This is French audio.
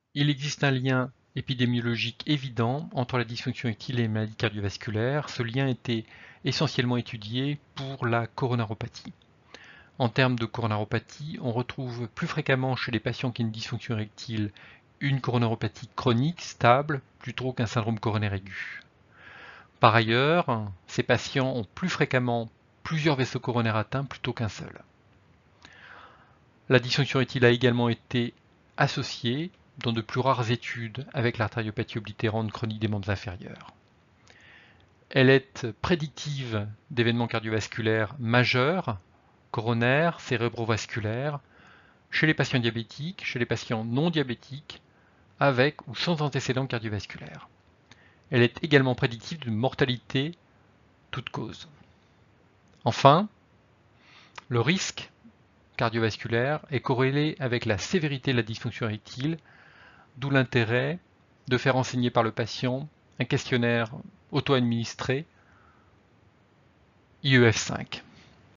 Il existe un lien épidémiologique évident entre la dysfonction érectile et les maladies cardiovasculaires. Ce lien était essentiellement étudié pour la coronaropathie. En termes de coronaropathie, on retrouve plus fréquemment chez les patients qui ont une dysfonction érectile une coronaropathie chronique, stable, plutôt qu'un syndrome coronaire aigu. Par ailleurs, ces patients ont plus fréquemment plusieurs vaisseaux coronaires atteints plutôt qu'un seul. La dysfonction érectile a également été associée, dans de plus rares études, avec l'artériopathie oblitérante chronique des membres inférieurs. Elle est prédictive d'événements cardiovasculaires majeurs, coronaires, cérébrovasculaires, chez les patients diabétiques, chez les patients non diabétiques, avec ou sans antécédents cardiovasculaires. Elle est également prédictive d'une mortalité toute cause. Enfin, le risque cardiovasculaire est corrélé avec la sévérité de la dysfonction érectile, d'où l'intérêt de faire enseigner par le patient un questionnaire auto-administré IEF5.